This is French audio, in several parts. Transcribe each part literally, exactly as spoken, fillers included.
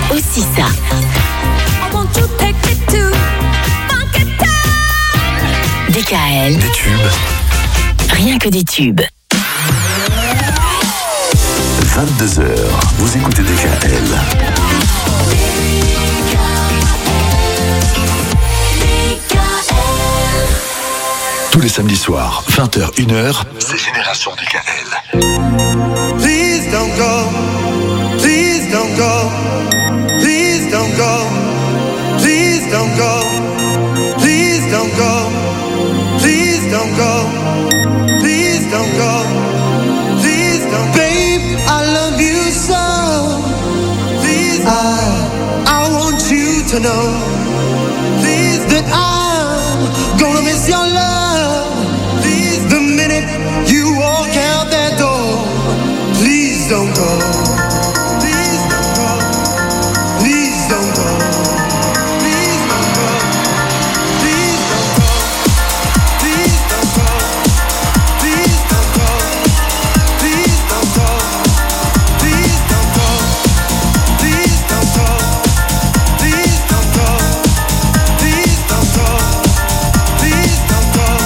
aussi ça. D K L. Des tubes. Rien que des tubes. vingt-deux heures, vous écoutez D K L. Tous les samedis soirs, vingt heures, une heure, c'est Génération D K L. Please don't go, please don't go, please don't go, please don't go, please don't go, please don't go, please don't go, please don't. Babe, I love you so. Please, I, I want you to know, please, that I'm gonna miss your love. Please, the minute you walk out that door. Please don't go. Please don't go. Please don't go. Please don't go. Please don't go. Please don't go. Please don't go. Please don't go. Please don't go. Please don't go. Please don't go. Please don't go. Please don't go.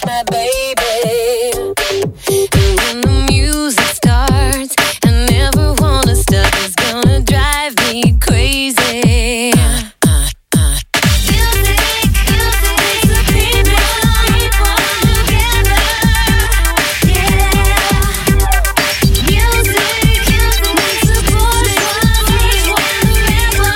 my baby. And when the music starts, I never wanna stop. It's gonna drive me crazy. Uh, uh, uh. Music, music makes the people, people together. Yeah. Music, music makes the boys want me forever.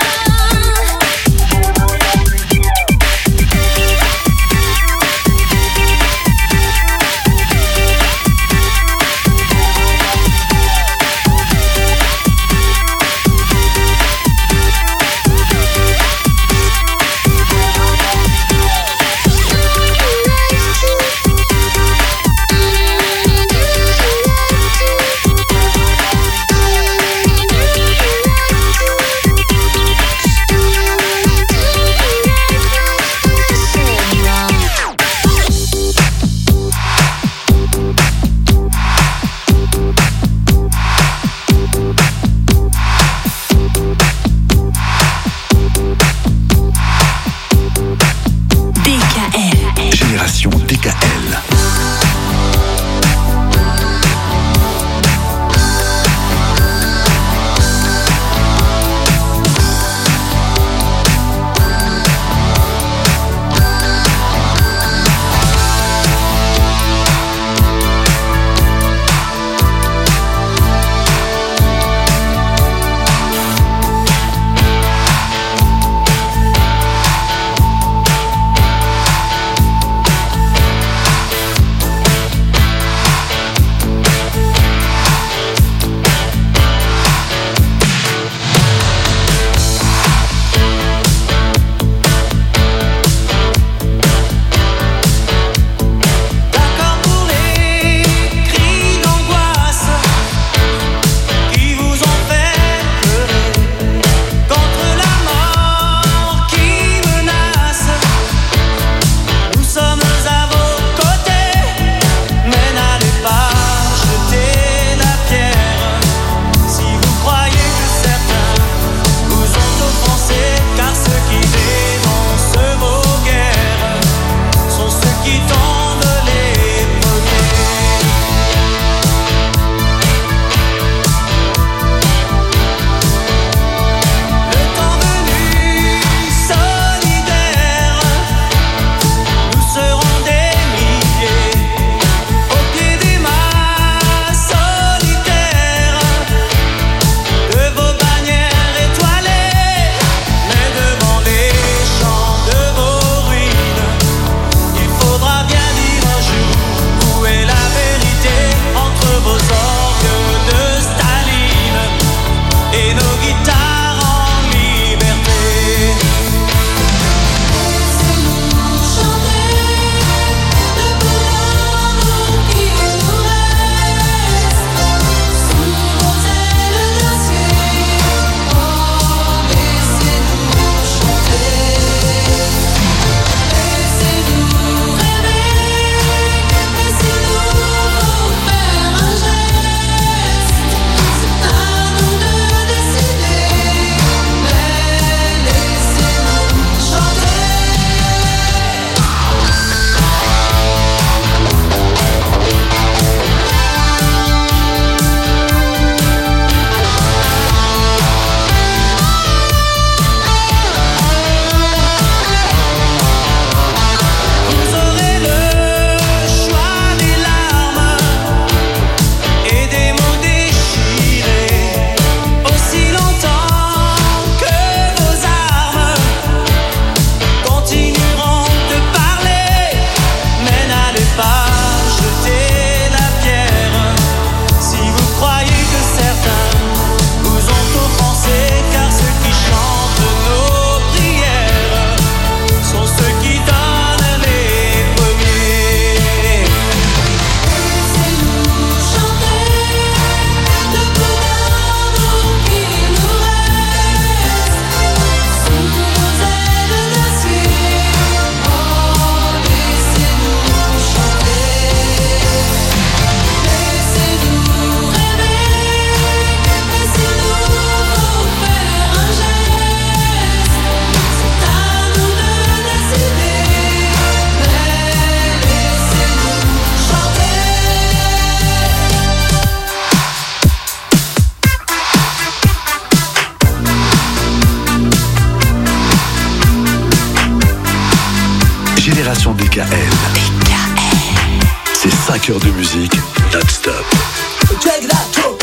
Génération D K L. D K L. C'est cinq heures de musique non-stop. Check it out, Joe.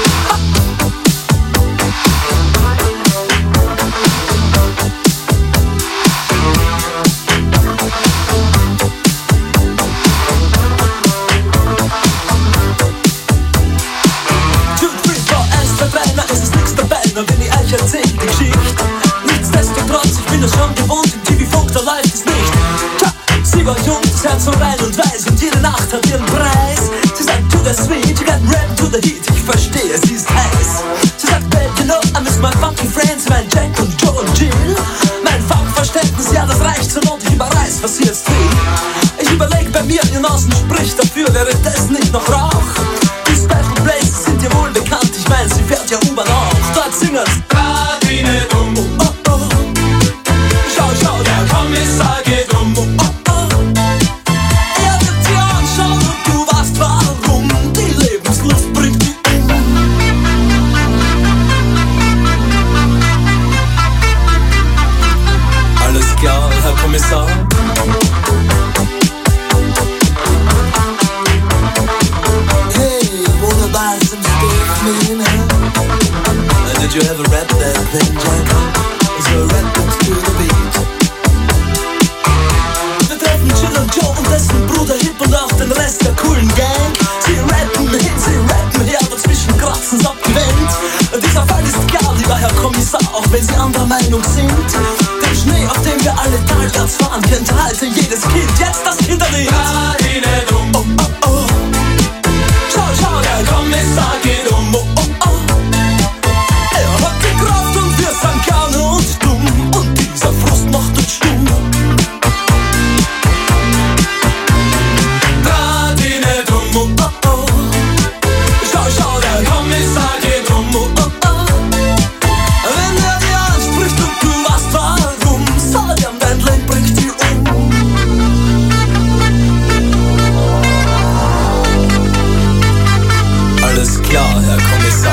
Erzählt die Geschichte. Nichtsdestotrotz, ich bin das schon gewohnt, im T V-Funk, da läuft es nicht. Tja, sie war jung, das Herz so rein und weiß und jede Nacht hat ihren Preis. Sie sagt, to the sweet, you got rap to the heat, ich verstehe, sie ist heiß. Sie sagt, babe, you know, I miss my funky friends, mein Jack und Joe und Jill. Mein Funkverständnis, ja, das reicht so und ich überreiß, was sie jetzt will. Ich überleg bei mir, ihr Nasen spricht dafür, wäre das nicht noch Rauch? Die Special Places sind dir wohl bekannt, ich mein, sie fährt ja U-Bahn auch. Dort singen's. Oh, oh, oh. Schau, schau, der Kommissar geht um. Oh, oh, oh. Er wird dir anschauen und du weißt warum. Die Lebenslust bringt die um. Alles klar, Herr Kommissar. Hey, wunderbar zum Stift, did you ever rap that thing, Jack? Is your rap to the beat? Wir treffen Jill und Joe und dessen Bruder Hip und auch den Rest der coolen Gang. Sie rappen hin, sie rappen her, dazwischen kratzen's abgewendet. Dieser Fall ist egal, lieber Herr Kommissar, auch wenn Sie anderer Meinung sind. Den Schnee, auf dem wir alle talwärts fahren, kennt heute jedes Kind, jetzt das Kinderlied. Oh, oh, oh. Schau, schau, der Kommissar geht um. Oh, oh, oh. Kraft und wir sind gerne und dumm und dieser Frust macht uns stumm. Draht ihn nicht um, oh, oh, oh. Schau, schau, der Kommissar geht um, oh, oh, oh. Wenn er dir anspricht und du weißt warum, sag ihm, dein Leben bringt dich um. Alles klar, Herr Kommissar.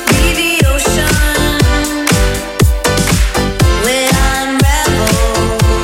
When I'm rebel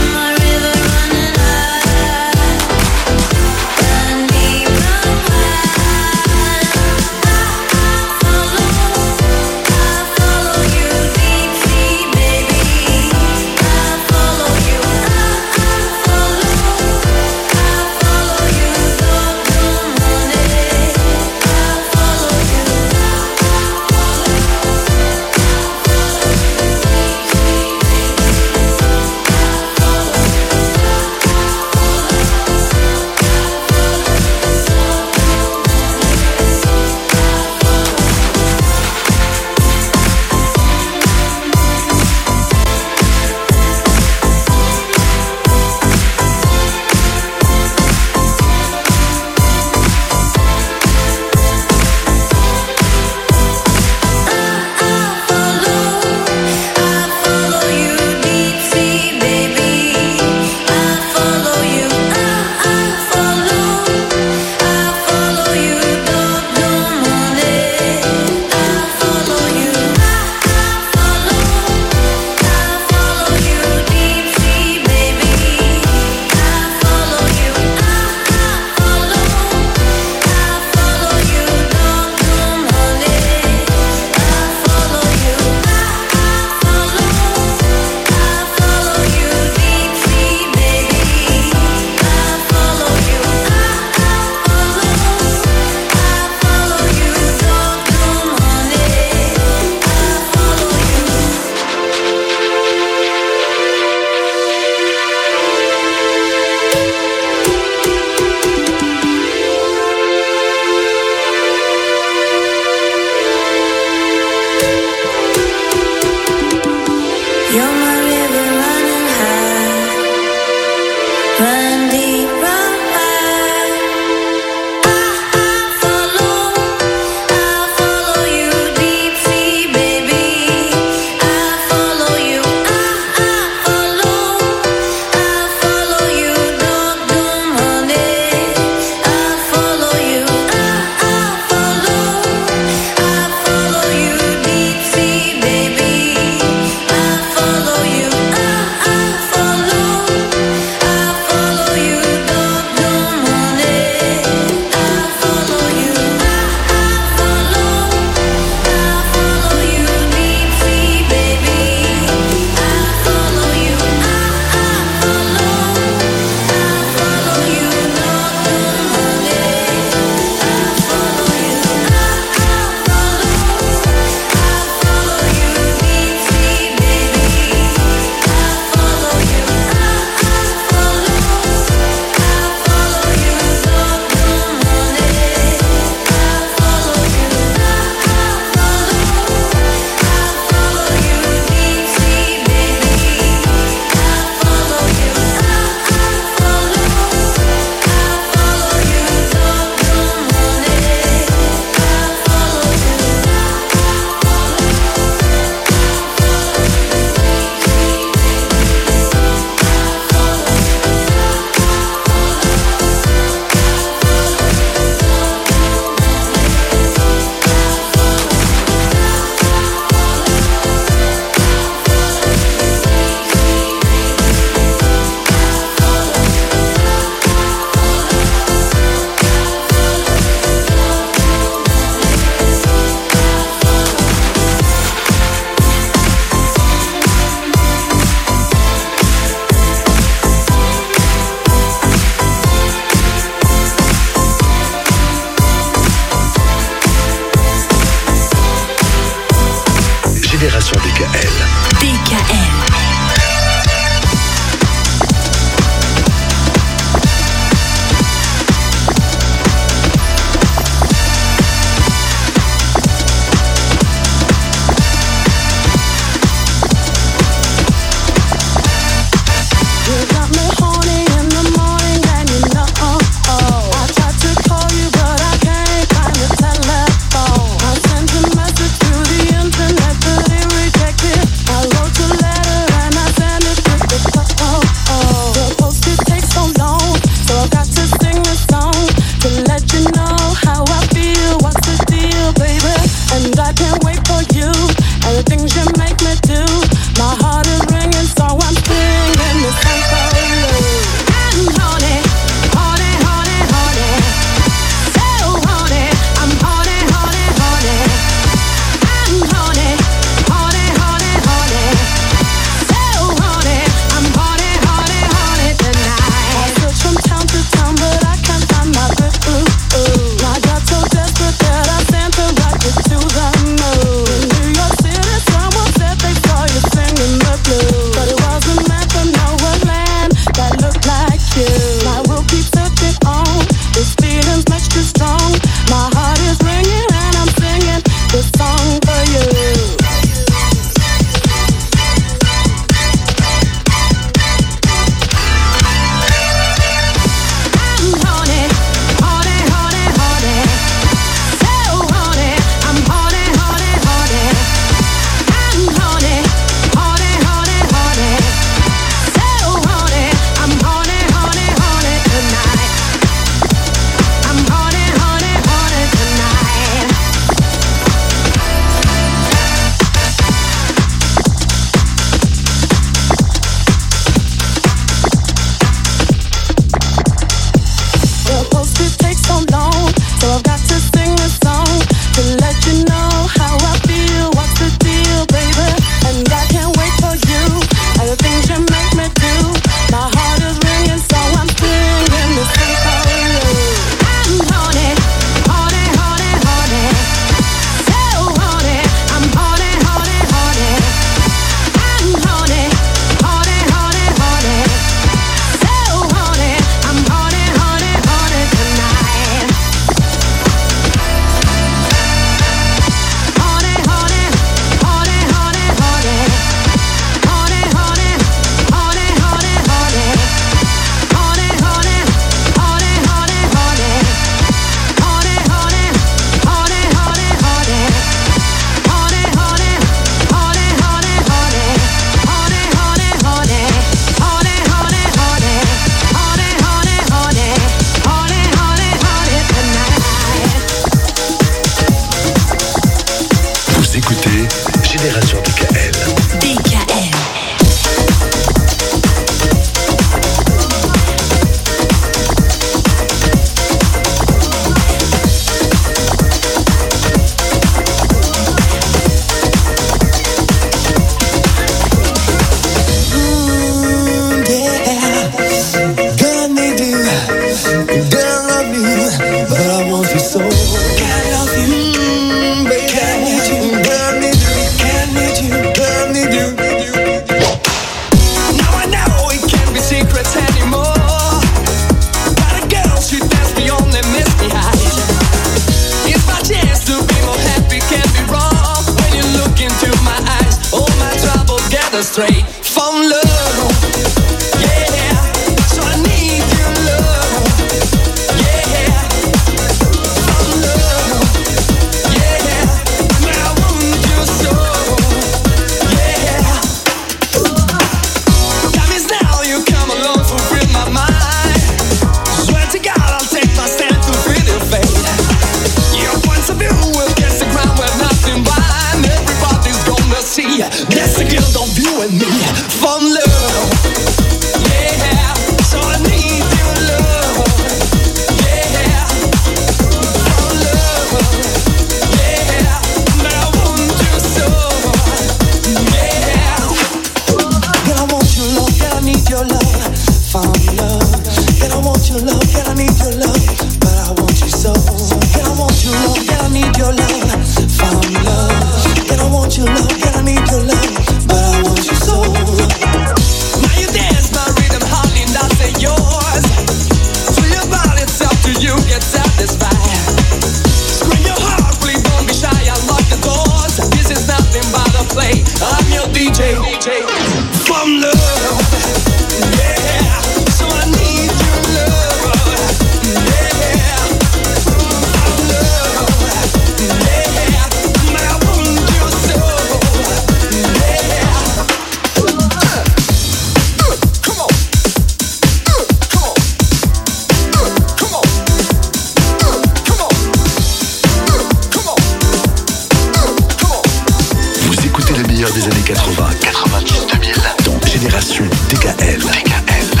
Génération D K L. D K L.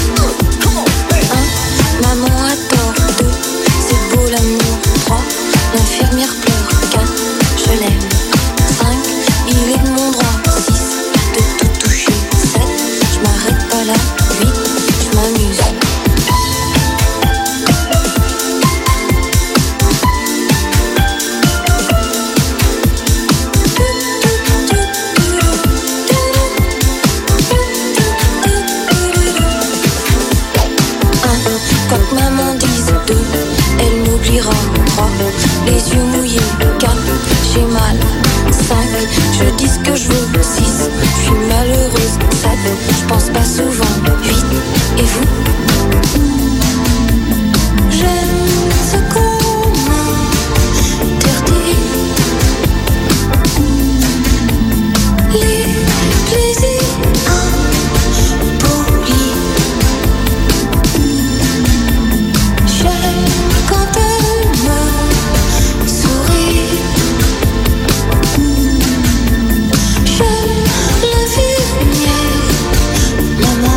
un, maman a tort. Deux, c'est beau l'amour. Trois, l'infirmière pleure. Quatre, je l'aime. Cinq, il est de mon droit. Six, de tout toucher. Sept, je m'arrête pas là. Huit, je m'amuse. Trois, les yeux mouillés. Quatre, j'ai mal. Cinq, je dis ce que je veux. Six, je suis malheureuse. Sept, je pense pas souvent. Huit, et vous? J'aime ce qu'on m'interdit. Les plaisirs impolis. J'aime quand elle me sourit. J'aime l'infirmière, maman.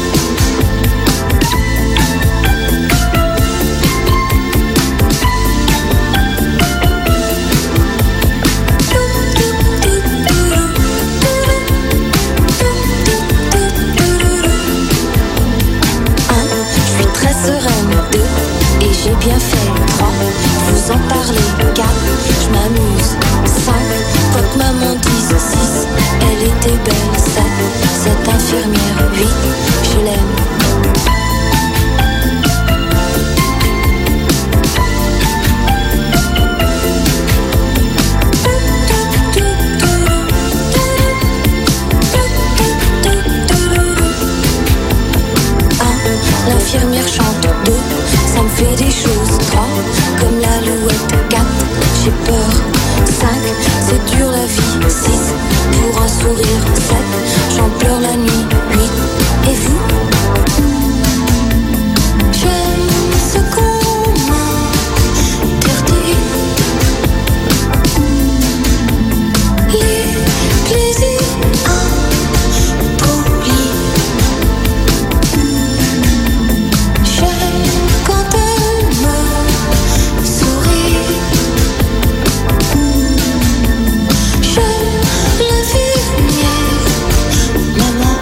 Un, je suis très sereine. Deux, et j'ai bien fait. Trois, vous en parlez. Quatre, je m'amuse. Cinq, quoi que maman dise. Six, elle était belle. Sept, cette infirmière. Huit, je l'aime. Un, l'infirmière chante. Deux, ça me fait des choses. Trois, comme l'alouette. Quatre, j'ai peur. Cinq, c'est dur la vie. Six, pour un sourire. Sept, j'en pleure la nuit. Huit, et vous? J'aime ce qu'on m'interdit. Les plaisirs impolis. J'aime quand elle me sourit. J'aime l'infirmière, maman.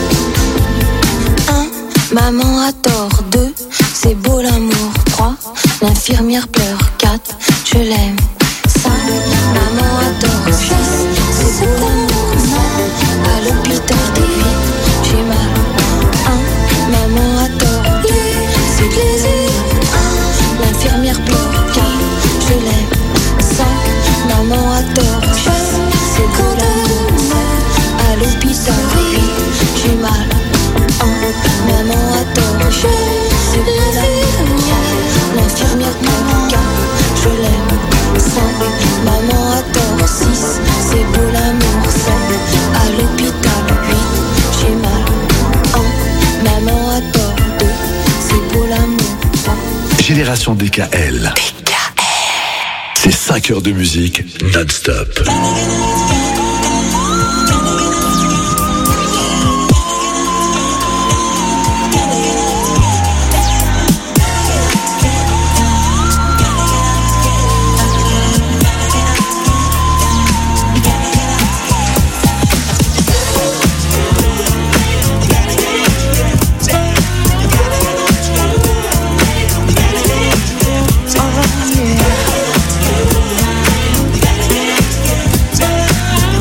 Un, maman a tort. Deux, c'est beau l'amour. Trois, l'infirmière pleure. Quatre, je l'aime. Cinq, maman a tort. Six, c'est beau l'amour. Sept, à l'hôpital. Huit, j'ai mal. Un, maman a tort. Deux, c'est plaisir. Un, l'infirmière pleure. Quatre, je l'aime. Cinq, maman a tort. Six, c'est beau l'amour. Sept, à l'hôpital. Huit, j'ai mal. Un, maman a tort. C'est beau l'infirmière. L'infirmière pleure. Quatre, je l'aime. Cinq, maman a tort. Six, c'est beau l'amour. Sept, à l'hôpital. Huit, j'ai mal. Un, maman a tort. Deux, c'est beau l'amour. Trois. Génération D K L. D K L. C'est cinq heures de musique non-stop. Oh, yeah.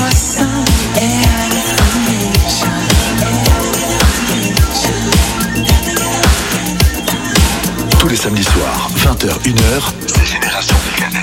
Tous les samedis soirs, vingt heures, une heure, c'est Génération D K L.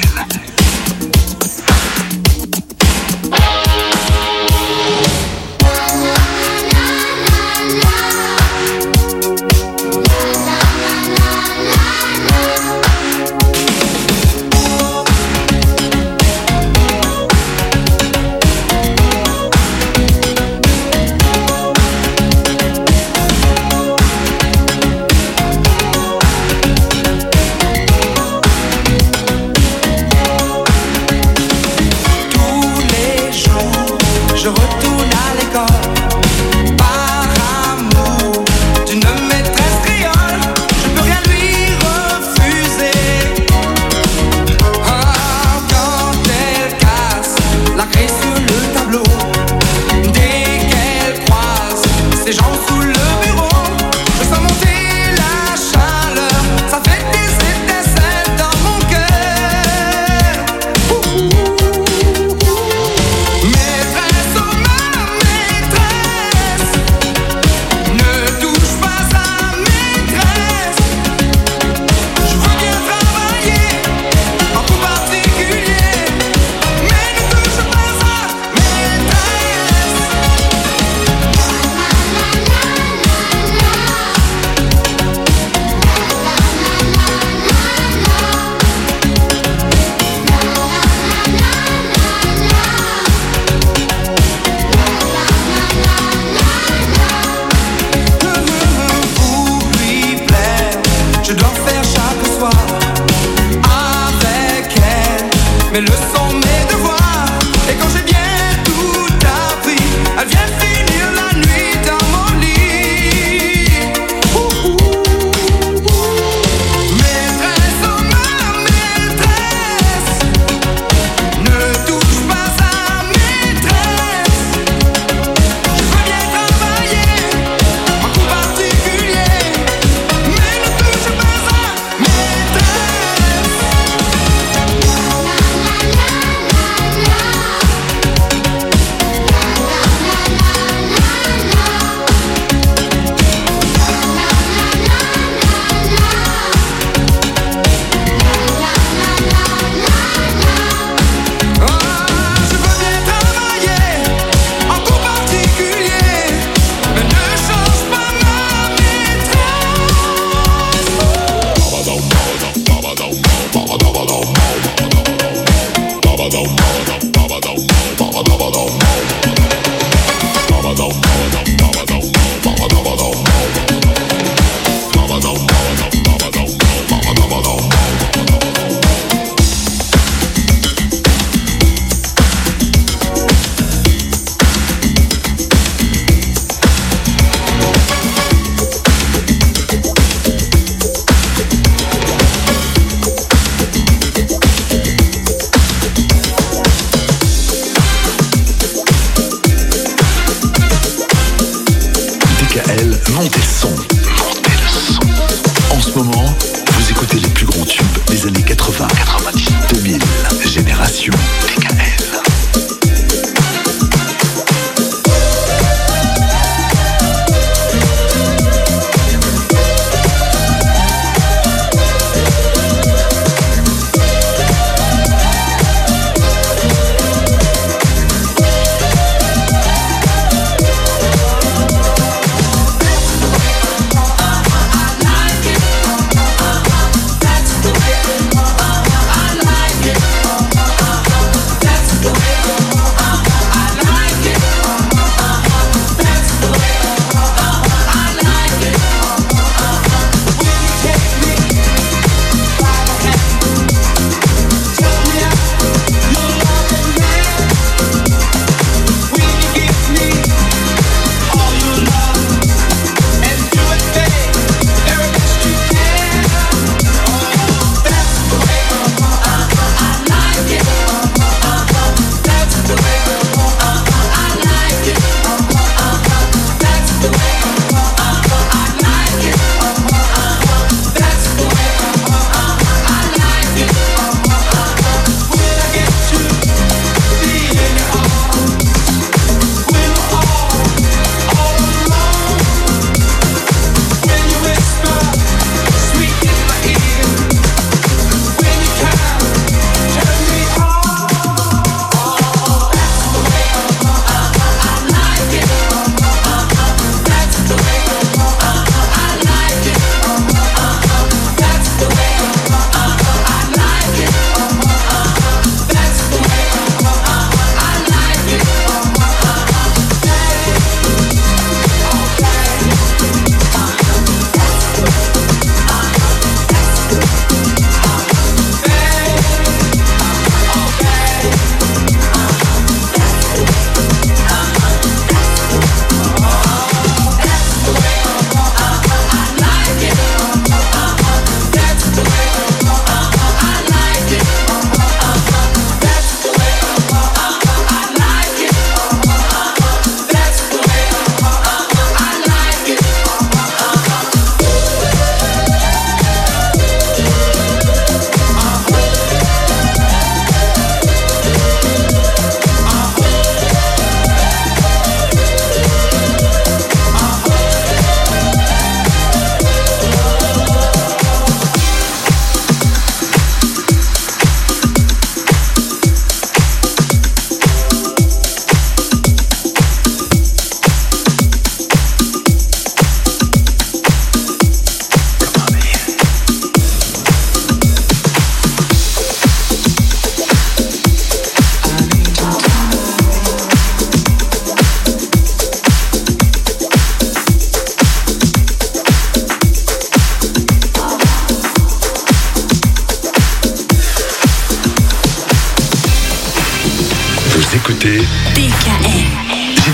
La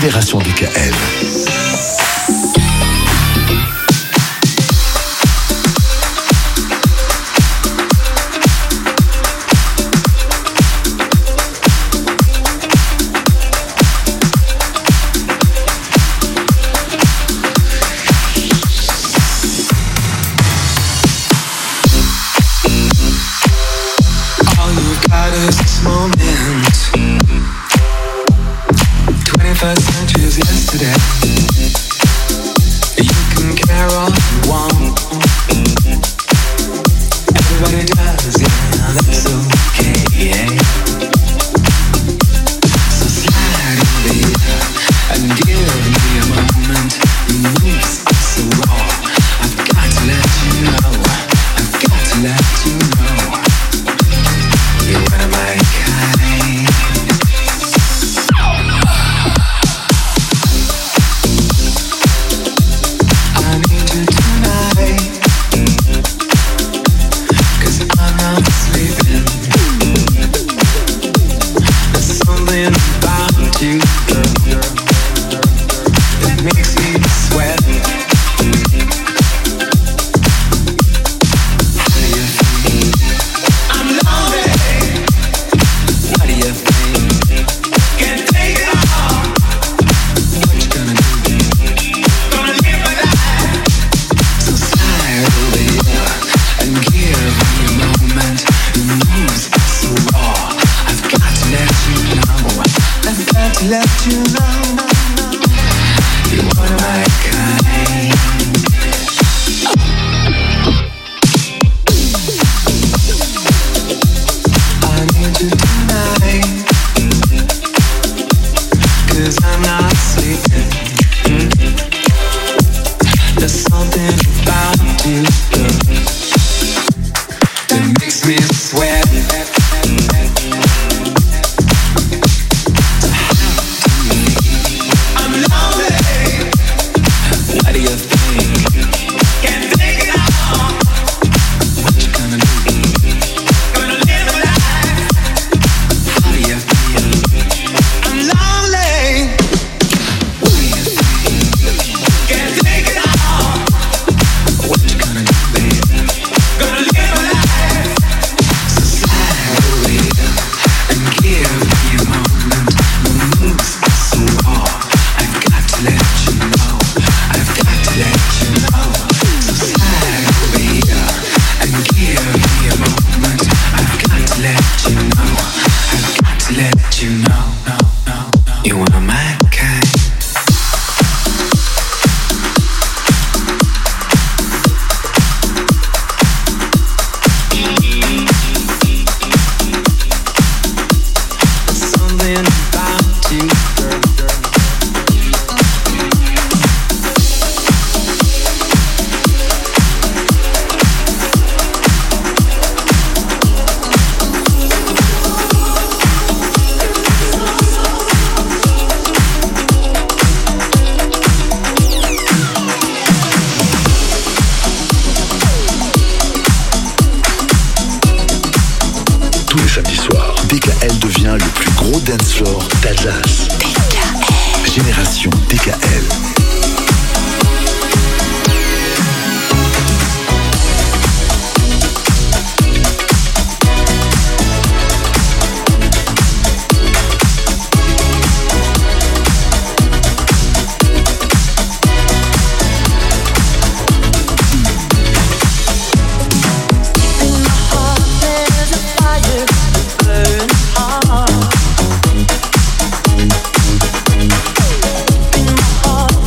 Génération D K L. Génération D K L. Heart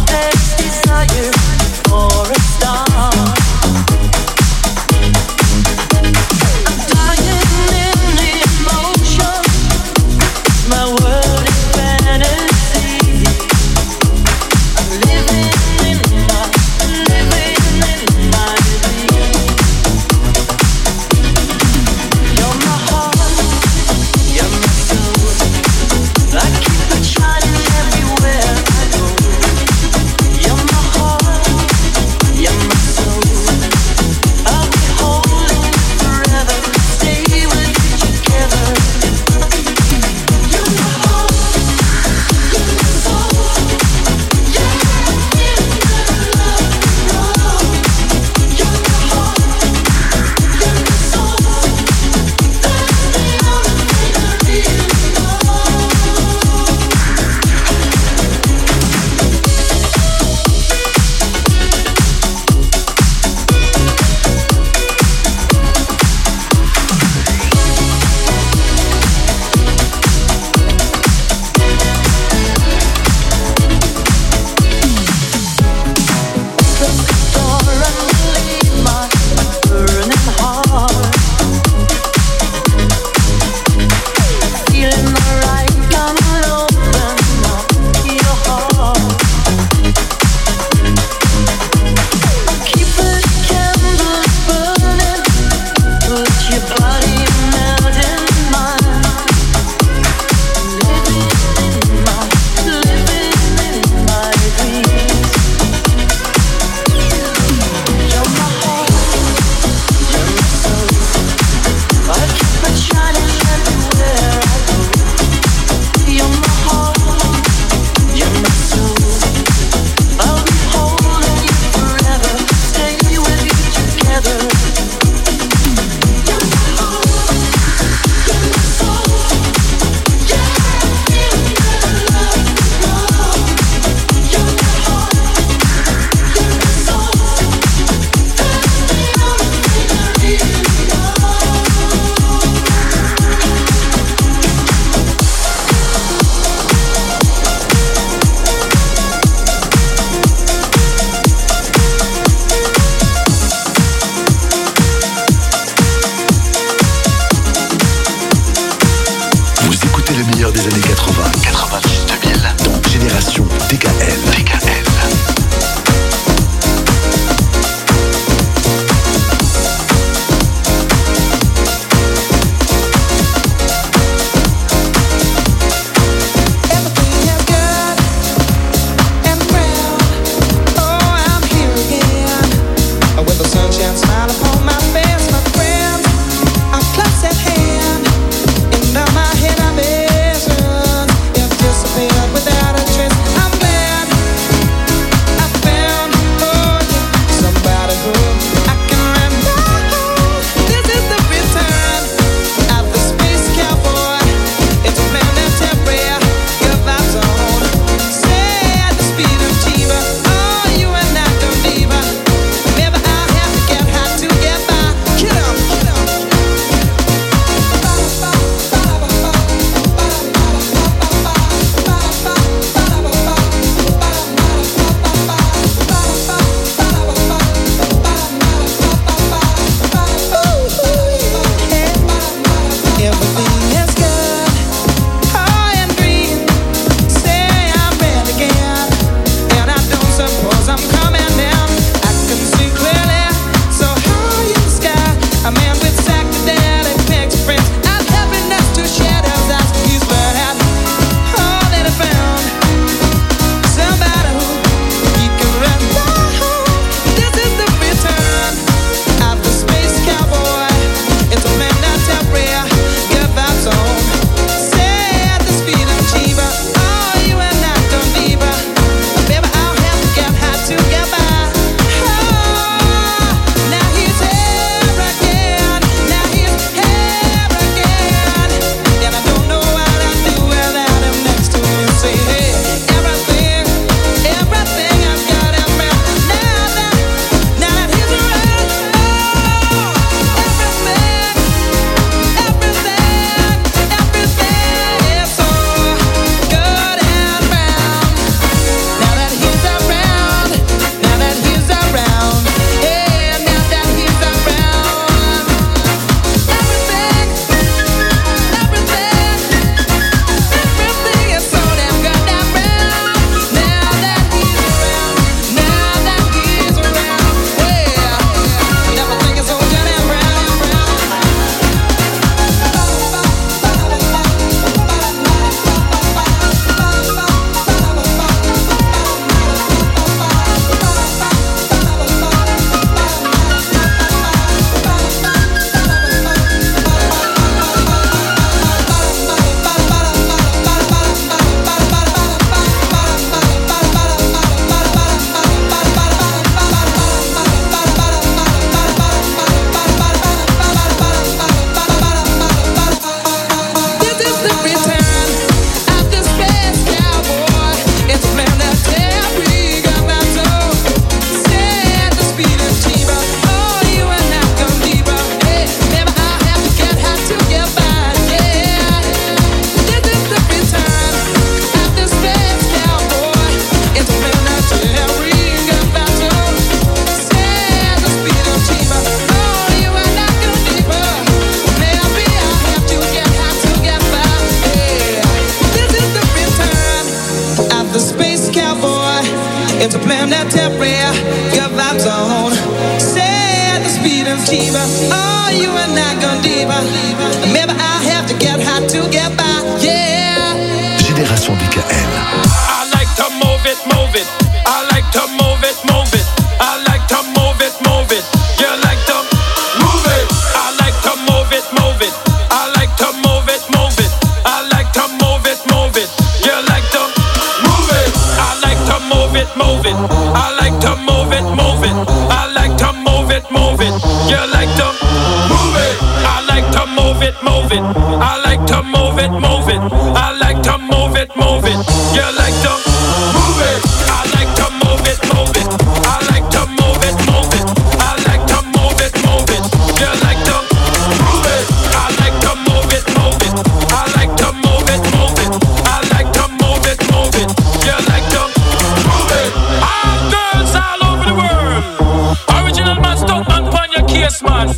cowboy into planetary. Your vibes on. Say the speed and fever. Oh, you are not gonna diva. Maybe I have to get high to get by. Yeah. Génération D K L. I like to move it, move it. I like to move it, move it. I like to move it, move it. You like to move it. I like to move it, move it. I like to move it, move it. I like to move it, move it. You like to move it. I like to move it, move it. I like to move it, move it. I like to move it, move it. You like to move it. I like to move it, move it. I like to move it, move it. I like to move it, move it. You like to move it. I like to move it, move it. I like to move it, move it. I like to move it, move it. You like to move it. I like to move it, move it. I like to move it, move it. I like to move it, move it. You like to move it. All girls all over the world. Original man, stuck man, pon your case, man.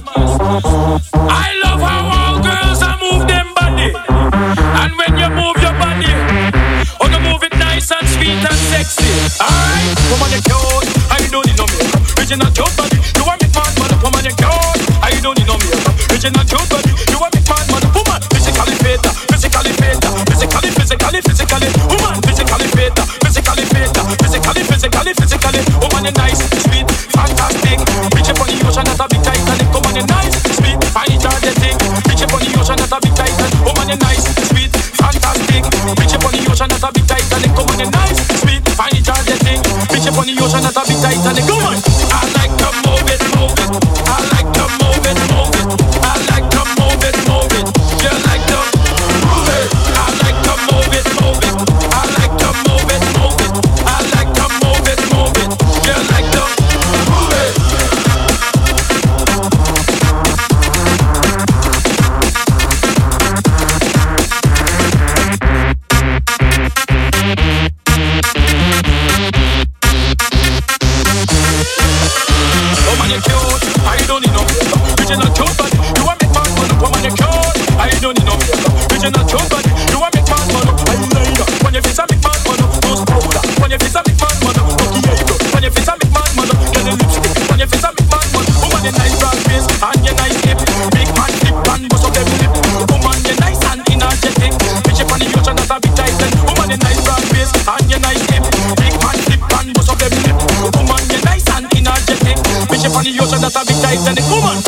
I love how all girls are move them body. And when you move your body, oh, you move it nice and sweet and sexy. Alright, woman you cute, I don't need no makeup. Original cute body, you want me man, man. Woman you cute, I don't need no makeup. Original cute body, you want me man, man. Woman, physically fit, physically fit, physically, physically, physically. Woman, physically fit, physically fit, physically, physically, physically. Woman you nice, sweet, fantastic. Bitch up on the ocean, not a big Titanic. Woman you nice, sweet, fine, energetic. Bitch up on the ocean, not a big Titanic. Woman you nice, sweet, fantastic. Bitch up on the ocean, not a big Titanic. Woman you nice, sweet, fine, energetic. Bitch up on the ocean, not a big Titanic. Woman, I like to move it, move it. I like to move it, move it. I like to move it, move it. You like to move it. I like to move it, move it. I like to move it, move it. I like to move it, move it. You like to move it. Woman you cute, I don't need no makeup. Original cute body, you want me man, man. Woman you cute, I don't need no makeup. Original cute body, you want me man, man. I like that. When you face a big man, man, nose powder. When you face a big man, man, lucky eyebrow. When you face a big man, man, get the lipstick. When you face a big man, man, woman you nice broad face and you nice hip. Big man flip and bust up them lip. Woman you nice and energetic. Bitch up on the ocean, that's a big Titan. Woman you nice broad face and you nice hip. Big man flip and bust up them lip. Woman you nice and energetic. Bitch up on the ocean, that's a big Titanic. Woman.